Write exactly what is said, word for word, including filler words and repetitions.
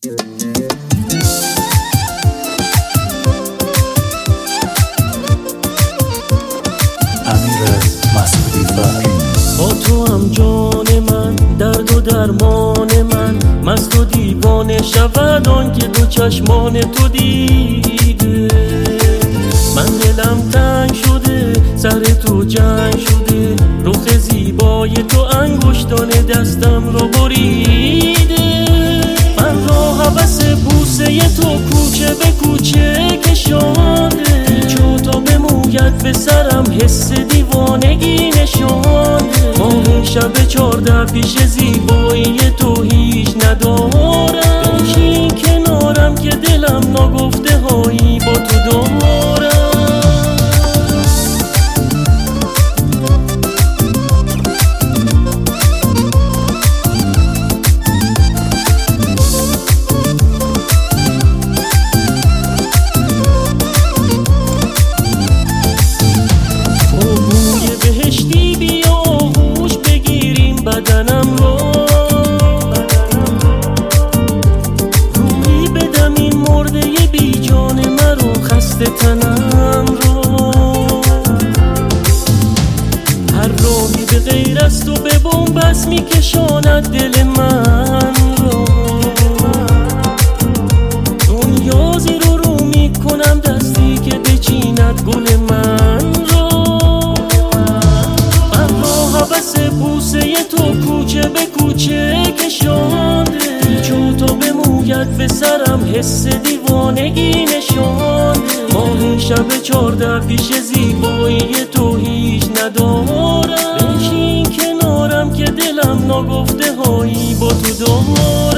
با تو هم جان من، درد و درمان من، مست و دیوانه شود آن که دو چشمان تو دیده. من دلم تنگ شده، سر تو جنگ شده، رخ زیبای تو انگشتان دستم رو بریده. من را هوس بوسه تو کوچه به کوچه کشانده، پیچ تا به مویت به سرم حس دیوانگی نشانده. ماه شب چارده پیش زیبایی تو هیچ ندارم، بشین کنارم که دلم ناگفته هایی با تو دارم. بدنم رو روی بدم این مرده بی جان من رو، خسته تنم رو. هر راهی به غیر از تو به بنبست می کشاند دل من رو. دنیا زیر و رو می کنم دستی که بچیند گل من رو. من را هوس بوسه تو کوچه به کوچه کشانده، پیچ تا به مویت به سرم حس دیوانگی نشانده. ماه شب چارده پیش زیبایی تو هیچ ندارم، بشین کنارم که دلم ناگفته هایی با تو دارم.